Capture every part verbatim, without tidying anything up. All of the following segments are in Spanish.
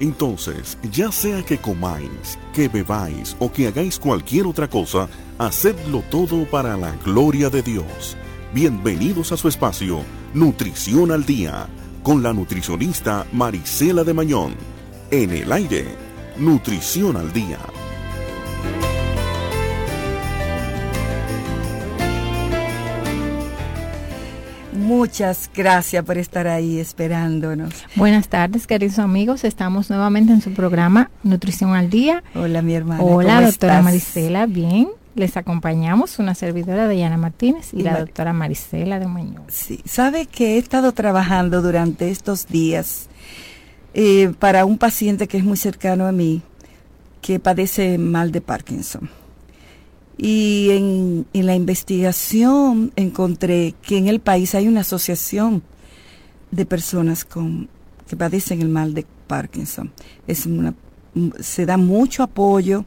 Entonces, ya sea que comáis, que bebáis o que hagáis cualquier otra cosa, hacedlo todo para la gloria de Dios. Bienvenidos a su espacio, Nutrición al Día, con la nutricionista Marisela de Mañón. En el aire, Nutrición al Día. Muchas gracias por estar ahí esperándonos. Buenas tardes, queridos amigos. Estamos nuevamente en su programa Nutrición al Día. Hola, mi hermana. Hola, ¿cómo doctora estás? Marisela. Bien, les acompañamos una servidora, Diana Martínez, y, Y la Mar- doctora Marisela de Mañón. Sí, sabe que he estado trabajando durante estos días eh, para un paciente que es muy cercano a mí, que padece mal de Parkinson. Y en, en la investigación encontré que en el país hay una asociación de personas con que padecen el mal de Parkinson. Es una, se da mucho apoyo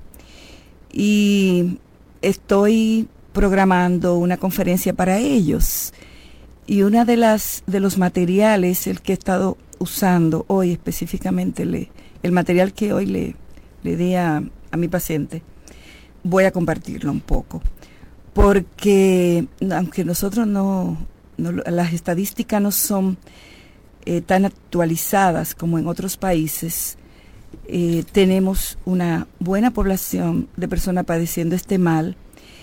y estoy programando una conferencia para ellos. Y una de las de los materiales, el que he estado usando hoy específicamente, le, el material que hoy le, le di a, a mi paciente, voy a compartirlo un poco, porque aunque nosotros no, no las estadísticas no son eh, tan actualizadas como en otros países, eh, tenemos una buena población de personas padeciendo este mal,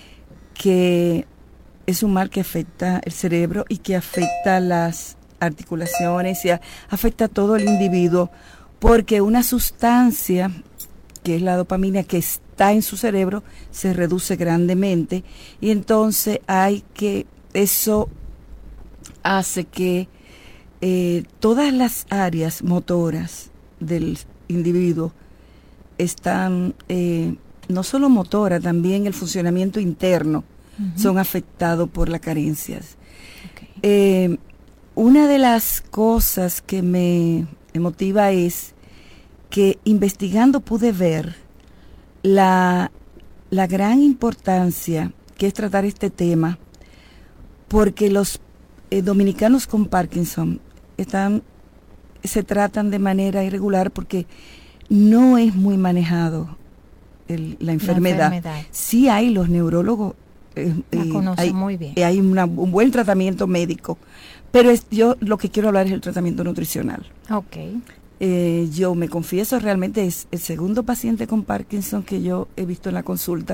que es un mal que afecta el cerebro y que afecta las articulaciones y a, afecta a todo el individuo, porque una sustancia que es la dopamina que está en su cerebro se reduce grandemente, y entonces hay que, eso hace que eh, todas las áreas motoras del individuo están, eh, no solo motora, también el funcionamiento interno, uh-huh, son afectados por las carencias. Okay. Eh, una de las cosas que me motiva es que investigando pude ver la, la gran importancia que es tratar este tema, porque los eh, dominicanos con Parkinson están, se tratan de manera irregular porque no es muy manejado el, la, enfermedad. la enfermedad. Sí hay los neurólogos, eh, la eh, conocen hay, muy bien. Eh, hay una, un buen tratamiento médico, pero es, yo lo que quiero hablar es el tratamiento nutricional. Okay. Eh, yo me confieso, realmente es el segundo paciente con Parkinson que yo he visto en la consulta,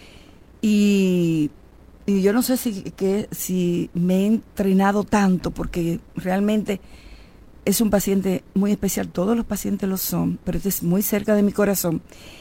y, y yo no sé si, que, si me he entrenado tanto, porque realmente es un paciente muy especial. Todos los pacientes lo son, pero este es muy cerca de mi corazón,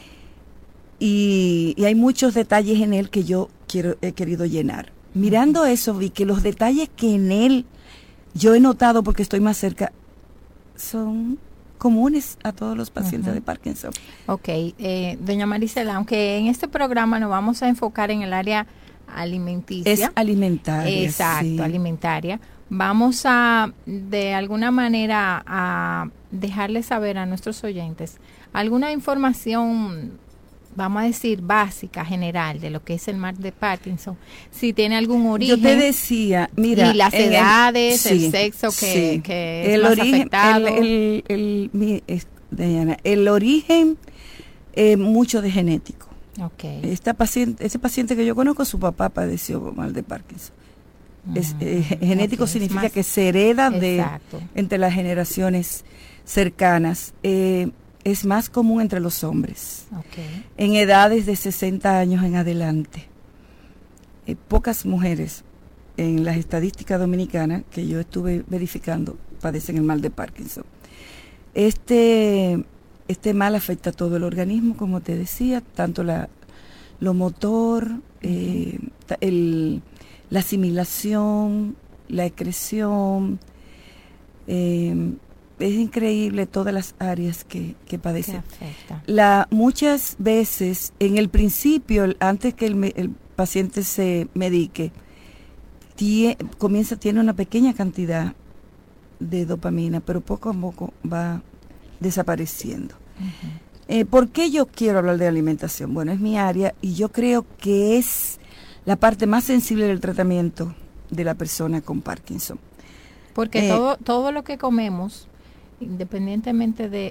y, y hay muchos detalles en él que yo quiero, he querido llenar. Mirando eso, vi que los detalles que en él yo he notado, porque estoy más cerca, son comunes a todos los pacientes, uh-huh, de Parkinson. Ok, eh, doña Marisela, aunque en este programa nos vamos a enfocar en el área alimenticia. Es alimentaria. Exacto, sí. alimentaria. Vamos a, de alguna manera, a dejarles saber a nuestros oyentes alguna información, vamos a decir, básica, general, de lo que es el mal de Parkinson. Si tiene algún origen. Yo te decía, mira. Y las edades, el, el sí, sexo que, sí. que es el más origen, afectado. El, el, el, mi, es, Diana, el origen, eh, mucho de genético. Okay. Esta paciente, ese paciente que yo conozco, su papá padeció mal de Parkinson. Mm, es, eh, genético okay, significa más, que se hereda de, entre las generaciones cercanas. Eh, es más común entre los hombres, okay, en edades de sesenta años en adelante. Eh, pocas mujeres en las estadísticas dominicanas que yo estuve verificando padecen el mal de Parkinson. Este, este mal afecta a todo el organismo, como te decía, tanto la, lo motor, eh, el, la asimilación, la excreción. Eh, es increíble todas las áreas que, que padece. La, muchas veces, en el principio, antes que el, el paciente se medique, tie, comienza, tiene una pequeña cantidad de dopamina, pero poco a poco va desapareciendo. Uh-huh. Eh, ¿Por qué yo quiero hablar de alimentación? Bueno, es mi área y yo creo que es la parte más sensible del tratamiento de la persona con Parkinson. Porque eh, todo, todo lo que comemos, independientemente de,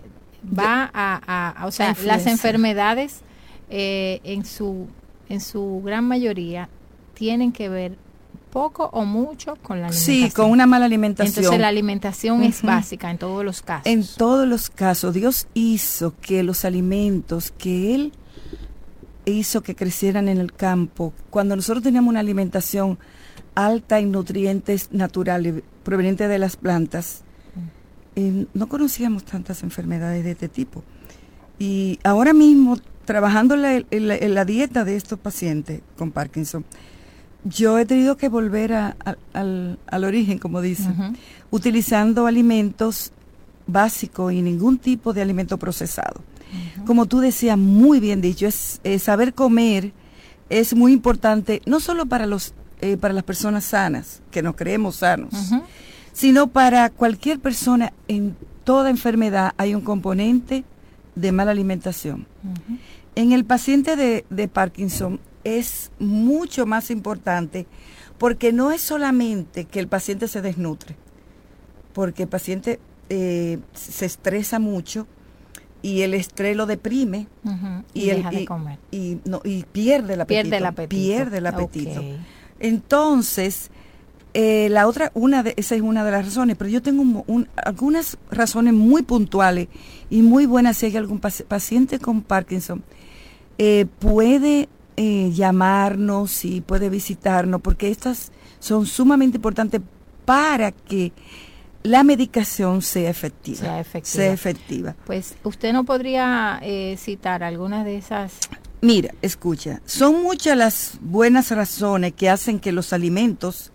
va a, a, a o sea, las enfermedades eh, en su en su gran mayoría tienen que ver poco o mucho con la alimentación. Sí, con una mala alimentación. Entonces la alimentación uh-huh. es básica en todos los casos. En todos los casos. Dios hizo que los alimentos que Él hizo que crecieran en el campo, cuando nosotros teníamos una alimentación alta en nutrientes naturales provenientes de las plantas, eh, no conocíamos tantas enfermedades de este tipo. Y ahora mismo, trabajando en la, en la, en la dieta de estos pacientes con Parkinson, yo he tenido que volver a, a, al, al origen, como dicen, uh-huh. utilizando alimentos básicos y ningún tipo de alimento procesado. Uh-huh. Como tú decías, muy bien dicho, es, es saber comer es muy importante, no solo para los eh, para las personas sanas, que nos creemos sanos, uh-huh. sino para cualquier persona. En toda enfermedad hay un componente de mala alimentación. Uh-huh. En el paciente de, de Parkinson es mucho más importante, porque no es solamente que el paciente se desnutre, porque el paciente eh, se estresa mucho y el estrés lo deprime uh-huh. y, y deja el, y, de comer y, no, y pierde el apetito, pierde el apetito, pierde el apetito. Okay. Entonces eh, la otra una de esa es una de las razones, pero yo tengo un, un, algunas razones muy puntuales y muy buenas. Si hay algún paci- paciente con Parkinson eh, puede eh, llamarnos y puede visitarnos, porque estas son sumamente importantes para que la medicación sea efectiva. Sea efectiva. Sea efectiva. Pues usted no podría eh, citar algunas de esas. Mira, escucha, son muchas las buenas razones que hacen que los alimentos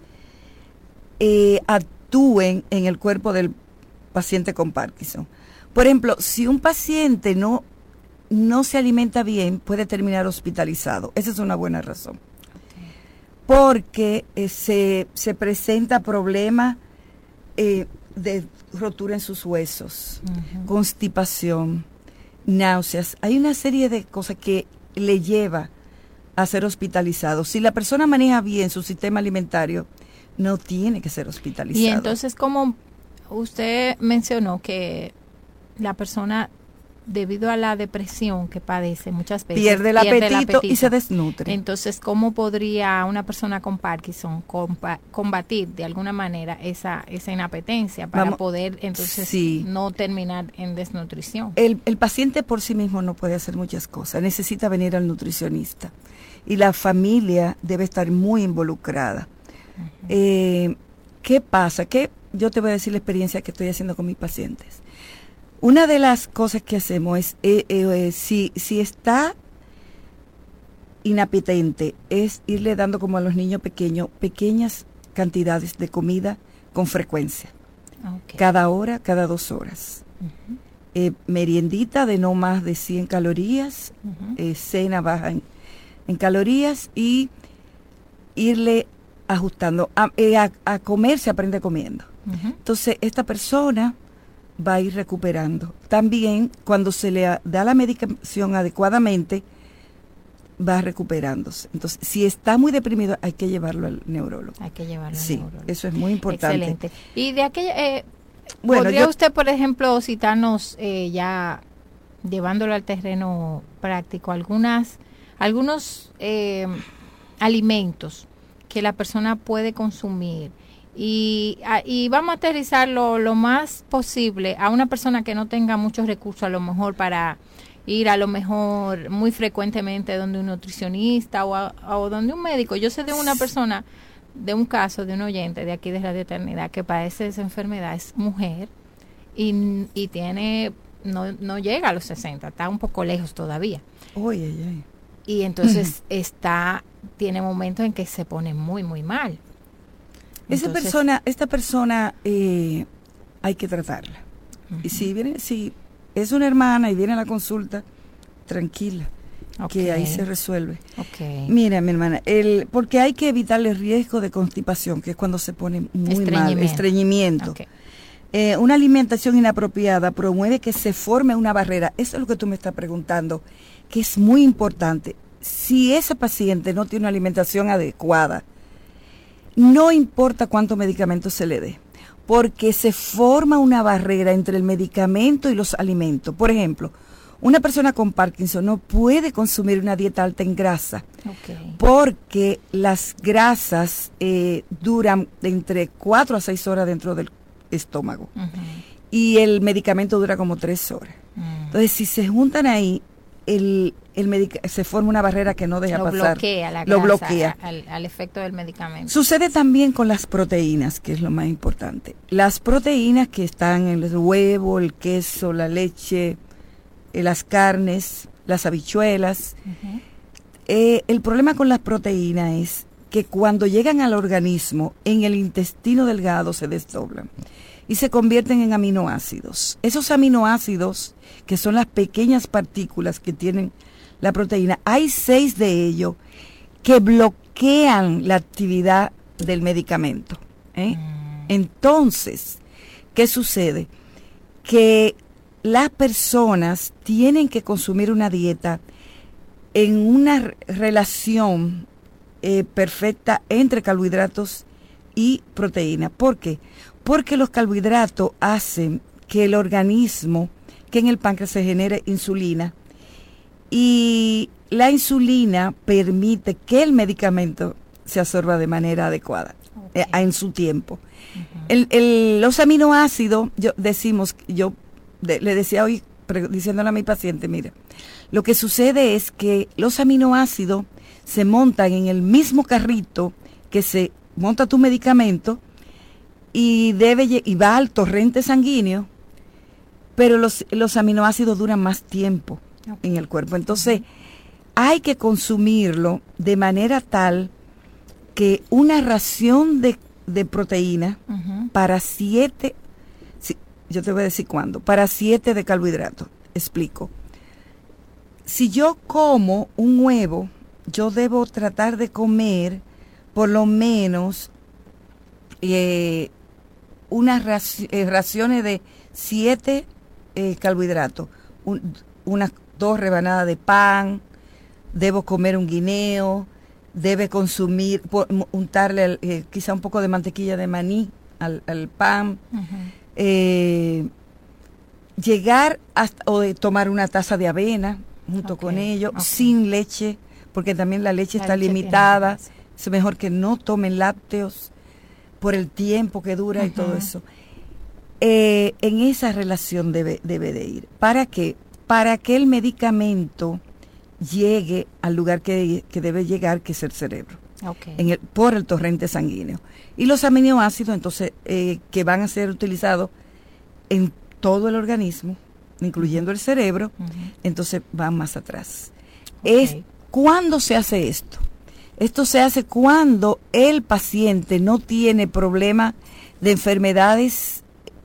eh, actúen en el cuerpo del paciente con Parkinson. Por ejemplo, si un paciente no, no se alimenta bien, puede terminar hospitalizado. Esa es una buena razón. Okay. Porque eh, se, se presenta problema eh, de rotura en sus huesos, uh-huh. constipación, náuseas. Hay una serie de cosas que le lleva a ser hospitalizado. Si la persona maneja bien su sistema alimentario, no tiene que ser hospitalizado. Y entonces, como usted mencionó que la persona, debido a la depresión que padece muchas veces, pierde el, pierde apetito, el apetito y se desnutre. Entonces, ¿cómo podría una persona con Parkinson compa- combatir de alguna manera esa esa inapetencia para Vamos, poder entonces sí. no terminar en desnutrición? El, el paciente por sí mismo no puede hacer muchas cosas, necesita venir al nutricionista y la familia debe estar muy involucrada. Uh-huh. Eh, ¿Qué pasa? Que yo te voy a decir la experiencia que estoy haciendo con mis pacientes. Una de las cosas que hacemos es, eh, eh, si, si está inapetente, es irle dando como a los niños pequeños, pequeñas cantidades de comida con frecuencia. Okay. Cada hora, cada dos horas. Uh-huh. Eh, meriendita de no más de cien calorías, uh-huh. eh, cena baja en, en calorías y irle ajustando. A, eh, a, a comer se aprende comiendo. Uh-huh. Entonces, esta persona va a ir recuperando. También, cuando se le da la medicación adecuadamente, va recuperándose. Entonces, si está muy deprimido, hay que llevarlo al neurólogo. Hay que llevarlo sí, al neurólogo. Eso es muy importante. Excelente. Y de aquella, eh, bueno, ¿podría yo, usted, por ejemplo, citarnos eh, ya, llevándolo al terreno práctico, algunas, algunos eh, alimentos que la persona puede consumir? Y, y vamos a aterrizarlo lo más posible a una persona que no tenga muchos recursos, a lo mejor para ir a lo mejor muy frecuentemente donde un nutricionista o, a, o donde un médico. Yo sé de una persona, de un caso de un oyente de aquí de Radio Eternidad que padece esa enfermedad, es mujer y, y tiene, no, no llega a los sesenta, está un poco lejos todavía. Oye, oye. Y entonces está, tiene momentos en que se pone muy, muy mal. Esa Entonces, persona, esta persona eh, hay que tratarla. Uh-huh. Y si viene, si es una hermana y viene a la consulta, tranquila, okay. que ahí se resuelve. Okay. Mira, mi hermana, el, porque hay que evitar el riesgo de constipación, que es cuando se pone muy mal, estreñimiento. Okay. Eh, una alimentación inapropiada promueve que se forme una barrera. Eso es lo que tú me estás preguntando, que es muy importante. Si ese paciente no tiene una alimentación adecuada, no importa cuántos medicamentos se le dé, porque se forma una barrera entre el medicamento y los alimentos. Por ejemplo, una persona con Parkinson no puede consumir una dieta alta en grasa, okay, porque las grasas eh, duran de entre cuatro a seis horas dentro del estómago, uh-huh, y el medicamento dura como tres horas. Uh-huh. Entonces, si se juntan ahí, el, el medic- se forma una barrera que no deja lo pasar. Bloquea la grasa, lo bloquea al, al efecto del medicamento. Sucede también con las proteínas, que es lo más importante. Las proteínas que están en el huevo, el queso, la leche, eh, las carnes, las habichuelas. Uh-huh. Eh, el problema con las proteínas es que cuando llegan al organismo, en el intestino delgado se desdoblan y se convierten en aminoácidos. Esos aminoácidos, que son las pequeñas partículas que tienen la proteína, hay seis de ellos que bloquean la actividad del medicamento, ¿eh? Mm. Entonces, ¿qué sucede? Que las personas tienen que consumir una dieta en una relación eh, perfecta entre carbohidratos y proteína. ¿Por qué? Porque los carbohidratos hacen que el organismo, que en el páncreas se genere insulina, y la insulina permite que el medicamento se absorba de manera adecuada, okay, eh, en su tiempo. Uh-huh. El, el, los aminoácidos, yo decimos, yo de, le decía hoy, pre, diciéndole a mi paciente, mira, lo que sucede es que los aminoácidos se montan en el mismo carrito que se monta tu medicamento y debe y va al torrente sanguíneo, pero los, los aminoácidos duran más tiempo, okay, en el cuerpo. Entonces, uh-huh, hay que consumirlo de manera tal que una ración de, de proteína, uh-huh, para siete, si, yo te voy a decir cuándo, para siete de carbohidratos. Explico. Si yo como un huevo, yo debo tratar de comer por lo menos eh, unas raci- eh, raciones de siete eh, carbohidratos, un, unas dos rebanadas de pan, debo comer un guineo, debe consumir, por, untarle eh, quizá un poco de mantequilla de maní al, al pan, uh-huh, eh, llegar hasta, o de tomar una taza de avena junto, okay, con ello, okay, sin leche, porque también la leche la está leche limitada, es mejor que no tomen lácteos por el tiempo que dura, uh-huh, y todo eso. Eh, en esa relación debe, debe de ir. ¿Para qué? Para que el medicamento llegue al lugar que, que debe llegar, que es el cerebro, okay, en el, por el torrente sanguíneo. Y los aminoácidos, entonces, eh, que van a ser utilizados en todo el organismo, incluyendo el cerebro, uh-huh, entonces van más atrás. Okay. Es, ¿cuándo se hace esto? Esto se hace cuando el paciente no tiene problema de enfermedades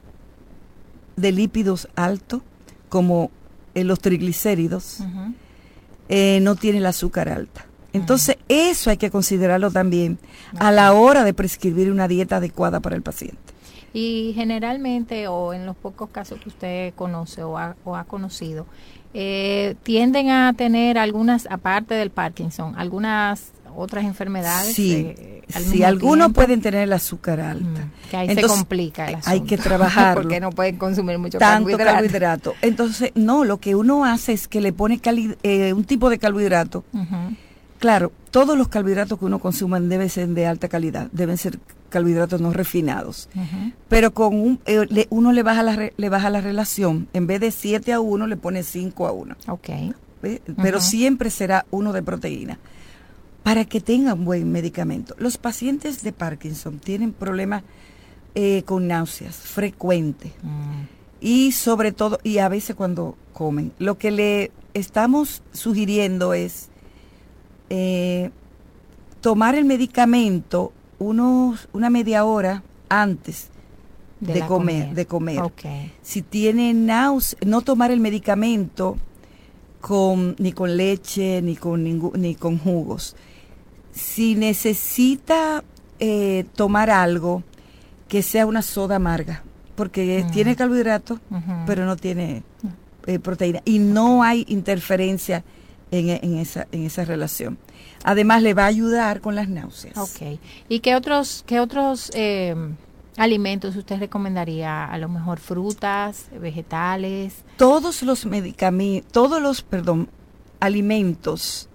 de lípidos altos, como eh, los triglicéridos, uh-huh, eh, no tiene el azúcar alta. Entonces, uh-huh, eso hay que considerarlo también, okay, a la hora de prescribir una dieta adecuada para el paciente. Y generalmente, o en los pocos casos que usted conoce o ha, o ha conocido, eh, tienden a tener algunas, aparte del Parkinson, algunas otras enfermedades. Sí, eh, sí, algunos tiempo pueden tener el azúcar alta. Mm, que ahí entonces, se complica el asunto. Hay que trabajarlo. Porque no pueden consumir mucho tanto carbohidrato. carbohidrato. Entonces, no, lo que uno hace es que le pone cali- eh, un tipo de carbohidrato. Uh-huh. Claro, todos los carbohidratos que uno consuma deben ser de alta calidad, deben ser carbohidratos no refinados. Uh-huh. Pero con un, eh, le, uno le baja, la re, le baja la relación, en vez de siete a uno le pone cinco a uno. Okay. ¿Ve? Pero uh-huh, siempre será uno de proteína, para que tengan buen medicamento. Los pacientes de Parkinson tienen problemas eh, con náuseas frecuentes, uh-huh, y sobre todo, y a veces cuando comen. Lo que le estamos sugiriendo es eh, tomar el medicamento unos una media hora antes de, de comer, comer, de comer. Okay. Si tiene náuseas, no tomar el medicamento con ni con leche ni con ningún, ni con jugos. Si necesita eh, tomar algo, que sea una soda amarga, porque uh-huh, tiene carbohidratos, uh-huh, pero no tiene eh, proteína, y no hay interferencia en, en esa en esa relación. Además, le va a ayudar con las náuseas. Okay. ¿Y qué otros qué otros eh, alimentos usted recomendaría? A lo mejor frutas, vegetales. Todos los medicamentos, todos los, perdón, alimentos,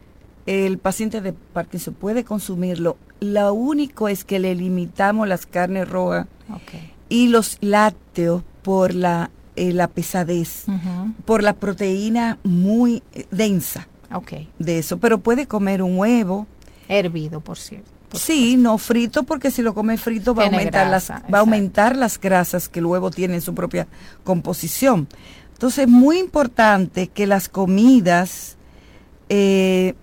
el paciente de Parkinson puede consumirlo. Lo único es que le limitamos las carnes rojas Okay. y los lácteos por la, eh, la pesadez, Uh-huh. por la proteína muy eh, densa Okay. de eso. Pero puede comer un huevo. Hervido, por cierto. Por Sí, no frito, porque si lo come frito va a Tiene aumentar grasa, las va a aumentar las grasas que el huevo tiene en su propia composición. Entonces, es muy importante que las comidas, eh,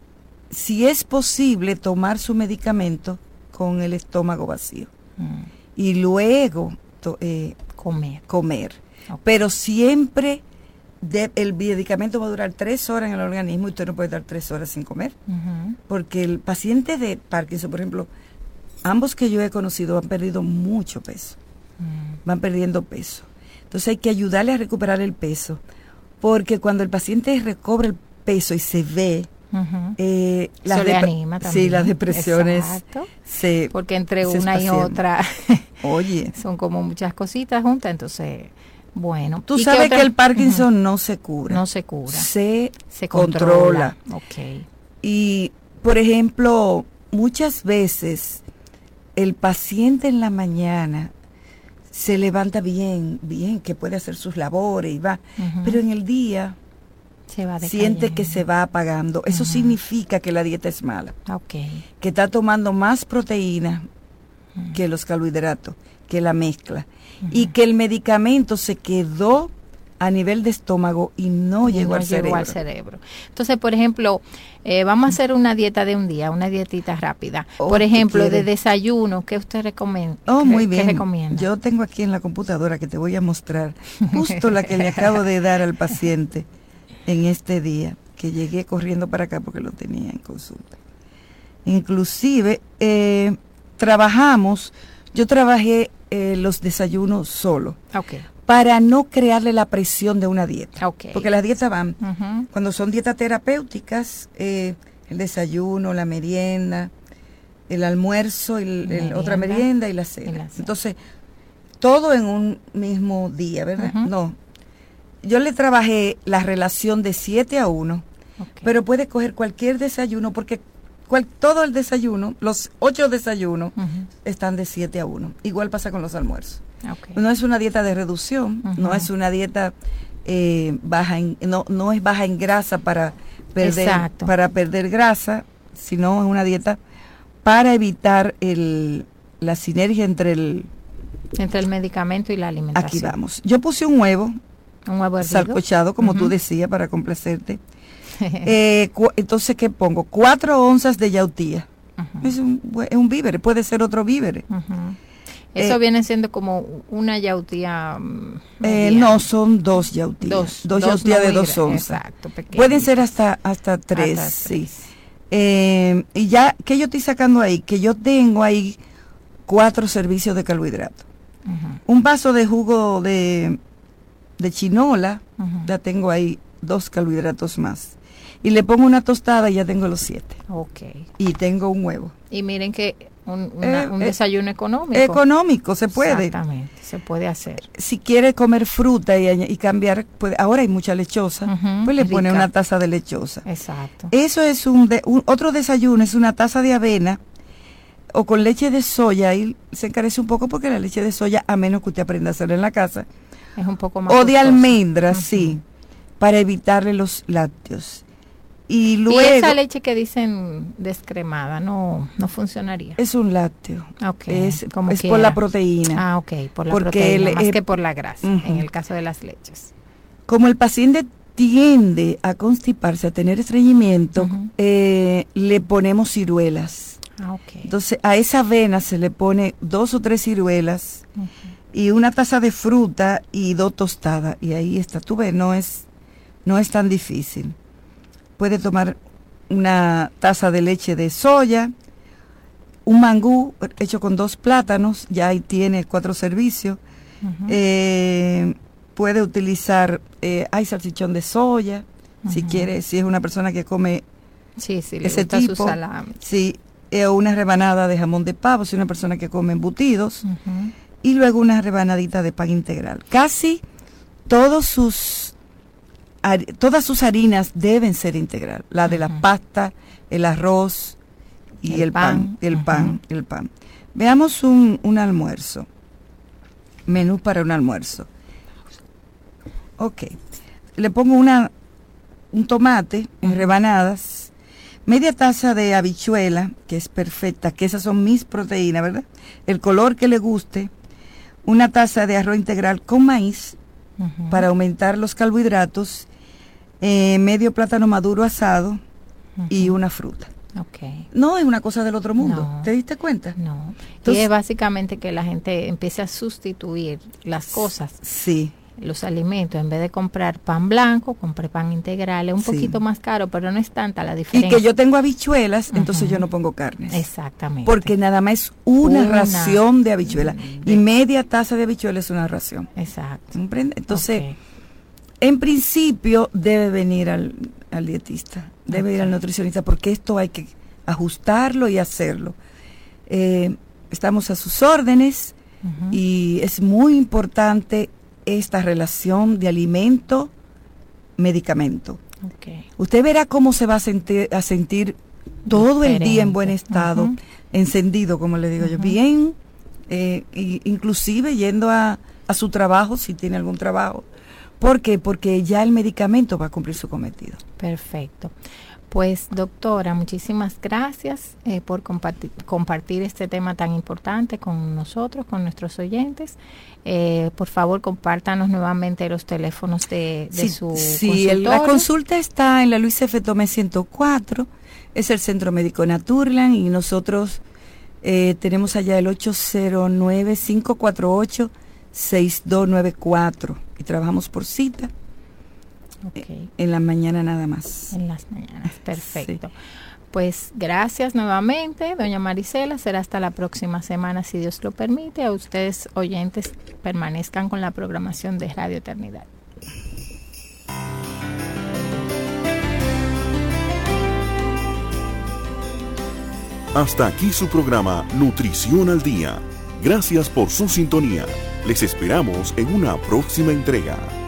si es posible, tomar su medicamento con el estómago vacío Mm. y luego to- eh, Comer. comer. Ok. Pero siempre de- el medicamento va a durar tres horas en el organismo y usted no puede estar tres horas sin comer. Ujú. Porque el paciente de Parkinson, por ejemplo, ambos que yo he conocido han perdido mucho peso, Mm. van perdiendo peso. Entonces hay que ayudarle a recuperar el peso, porque cuando el paciente recobra el peso y se ve, Ujú. eh, Eso le dep- anima también. sí, las depresiones Exacto. se, Porque entre se una y espacian. otra Oye, son como muchas cositas juntas, entonces, bueno. tú ¿Y qué sabes otra- que el Parkinson Ujú. no se cura, no se cura, se, se controla. controla. Ok. Y, por ejemplo, muchas veces el paciente en la mañana se levanta bien, bien, que puede hacer sus labores y va, Ujú. pero en el día Se va siente que decayendo. se va apagando. Eso Ujú. significa que la dieta es mala, Ok. que está tomando más proteína Ujú. que los carbohidratos, que la mezcla, y que el medicamento se quedó a nivel de estómago y no Y llegó, no al, llegó cerebro. al cerebro. Entonces, por ejemplo, eh, vamos a hacer una dieta de un día, una dietita rápida. Oh, por ¿tú ejemplo, de quieres? desayuno, ¿qué usted recomienda? Oh, ¿Qué- muy qué bien. recomienda? Yo tengo aquí en la computadora que te voy a mostrar justo la que le acabo de dar al paciente en este día, que llegué corriendo para acá porque lo tenía en consulta. Inclusive, eh, trabajamos, yo trabajé eh, los desayunos solo, Ok, para no crearle la presión de una dieta. ok. Porque las dietas van, Ujú. cuando son dietas terapéuticas, eh, el desayuno, la merienda, el almuerzo, el, el- Merienda otra merienda y la cena. y la cena. Entonces, todo en un mismo día, ¿verdad? Ujú. No. Yo le trabajé la relación de siete a uno, Ok. pero puede coger cualquier desayuno, porque cual- todo el desayuno, los ocho desayunos, Ujú. están de siete a uno. Igual pasa con los almuerzos. Ok. No es una dieta de reducción, Ujú. no es una dieta eh, baja en, no, no es baja en grasa para perder, Exacto. para perder grasa, sino es una dieta para evitar el, la sinergia entre el... Entre el medicamento y la alimentación. Aquí vamos. Yo puse un huevo Un huevo hervido. salcochado, como tú Ujú. decías, para complacerte. Eh, cu- entonces, ¿qué pongo? Cuatro onzas de yautía. Ujú. Es un, bu- es un víver, puede ser otro víver. Ujú. Eso Eh, viene siendo como una yautía. mm, Eh, mediana. no, son dos yautías. Dos, Dos, dos yautías no de muy dos gra- onzas. exacto, pequeñitas. Pueden ser hasta hasta tres, Hasta sí. tres. Eh, y ya, ¿qué yo estoy sacando ahí? Que yo tengo ahí cuatro servicios de carbohidratos. Ujú, Un vaso de jugo de, de chinola, ujú. ya tengo ahí dos carbohidratos más. Y le pongo una tostada y ya tengo los siete. Ok. Y tengo un huevo. Y miren que un, una- Eh, un eh, desayuno económico. Económico, se puede. Exactamente, se puede hacer. Si quiere comer fruta y, añ- y cambiar, puede, ahora hay mucha lechosa, Ujú, pues le pone rica. una taza de lechosa. Exacto. Eso es un, de- un- otro desayuno, es una taza de avena o con leche de soya. Ahí se encarece un poco porque la leche de soya, a menos que usted aprenda a hacerla en la casa, Es un poco más o de costoso. almendras, Ujú. sí, para evitarle los lácteos. Y luego Y esa leche que dicen descremada no no funcionaría. es un lácteo, Ok, es, como es por quiera. la proteína. Ah, ok, por la Porque proteína, el- más eh, que por la grasa, ujú. en el caso de las leches. Como el paciente tiende a constiparse, a tener estreñimiento, Ujú. eh, le ponemos ciruelas. Ah, ok. Entonces a esa avena se le pone dos o tres ciruelas Ujú. y una taza de fruta y dos tostadas. Y ahí está. Tú ves, no es, no es tan difícil. Puede tomar una taza de leche de soya, un mangú hecho con dos plátanos, ya ahí tiene cuatro servicios. Ujú. Eh, puede utilizar, eh, hay salchichón de soya, si Ujú. quiere, si es una persona que come Sí, sí, le ese gusta tipo. su salami. Sí, eh, una rebanada de jamón de pavo, si una persona que come embutidos, uh-huh. y luego una rebanadita de pan integral. Casi todos sus, har, todas sus harinas deben ser integral. La de uh-huh. la pasta, el arroz y el, el pan, pan, el uh-huh. pan, el pan. Veamos un, un almuerzo. Menú para un almuerzo. Ok. Le pongo una, un tomate en rebanadas, media taza de habichuela, que es perfecta, que esas son mis proteínas, ¿verdad? El color que le guste, una taza de arroz integral con maíz, uh-huh. para aumentar los carbohidratos, eh, medio plátano maduro asado, uh-huh. y una fruta. Okay. No es una cosa del otro mundo, no. ¿Te diste cuenta? No. Entonces, y es básicamente que la gente empiece a sustituir las cosas. Sí. Los alimentos, en vez de comprar pan blanco, compré pan integral, es un sí. poquito más caro, pero no es tanta la diferencia. Y que yo tengo habichuelas, uh-huh. entonces yo no pongo carnes. Exactamente. Porque nada más es una, una ración de habichuelas. De... Y media taza de habichuelas es una ración. Exacto. ¿Comprende? Entonces, okay. en principio debe venir al, al dietista, debe okay. ir al nutricionista, porque esto hay que ajustarlo y hacerlo. Eh, estamos a sus órdenes, uh-huh. y es muy importante esta relación de alimento-medicamento. Okay. Usted verá cómo se va a sentir, a sentir todo Diferente. el día en buen estado, uh-huh. encendido, como le digo uh-huh. yo, bien, eh, y inclusive yendo a, a su trabajo, si tiene algún trabajo. ¿Por qué? Porque ya el medicamento va a cumplir su cometido. Perfecto. Pues, doctora, muchísimas gracias eh, por compartir, compartir este tema tan importante con nosotros, con nuestros oyentes. Eh, por favor, compártanos nuevamente los teléfonos de, de sí, su sí, consultorio. Sí, la consulta está en la Luis F. Tomé ciento cuatro, es el Centro Médico Naturland, y nosotros eh, tenemos allá el ocho cero nueve, cinco cuatro ocho, seis dos nueve cuatro y trabajamos por cita. Okay. En la mañana nada más. En las mañanas, perfecto. Sí. Pues gracias nuevamente, doña Marisela. Será hasta la próxima semana, si Dios lo permite. A ustedes, oyentes, permanezcan con la programación de Radio Eternidad. Hasta aquí su programa Nutrición al Día. Gracias por su sintonía. Les esperamos en una próxima entrega.